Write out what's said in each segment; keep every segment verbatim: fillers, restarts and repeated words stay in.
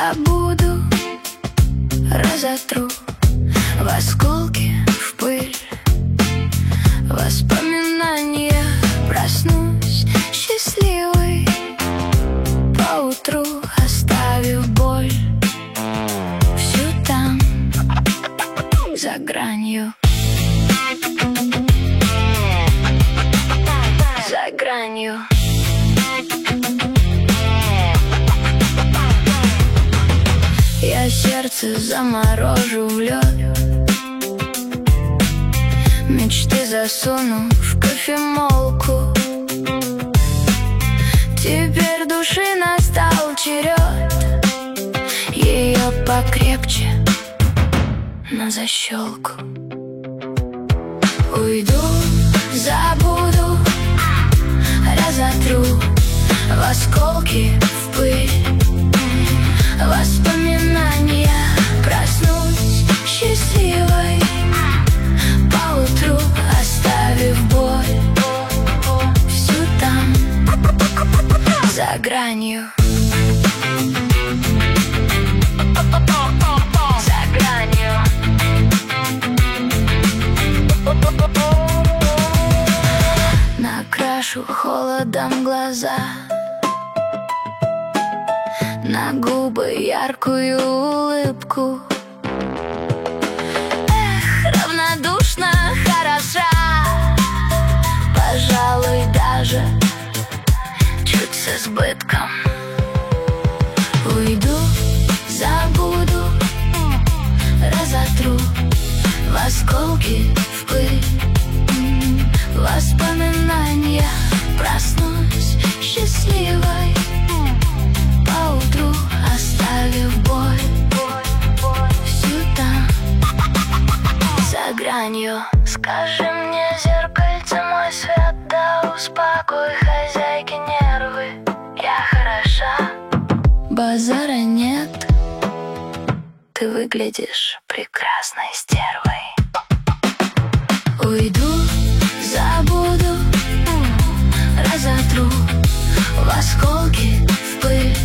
забуду, разотру в осколки, в пыль. Воспоминания, проснусь счастливой поутру, оставив боль всю там, за гранью, за гранью. Я сердце заморожу в лед, мечты засуну в кофемолку. Теперь души настал черед, ее покрепче на защелку. Уйду, забуду, разотру в осколки, в пыль. Воспоминания, проснусь счастливой поутру, оставив боль всю там, за гранью, за гранью. Накрашу холодом глаза, на губы яркую улыбку. Эх, равнодушно хороша, пожалуй, даже чуть с избытком. Уйду, забуду, разотру в осколки, в пыль. Воспоминания, проснусь счастливой поутру, оставив боль всю там, за гранью. Скажи мне, зеркальце, мой свет, да успокой хозяйки нервы. Я хороша, базара нет, ты выглядишь прекрасной стервой. Уйду, забуду, разотру в осколки, в пыль.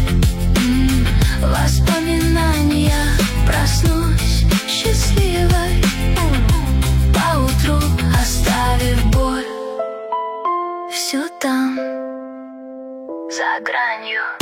Воспоминания, проснусь счастливой поутру, оставив боль всю там, за гранью.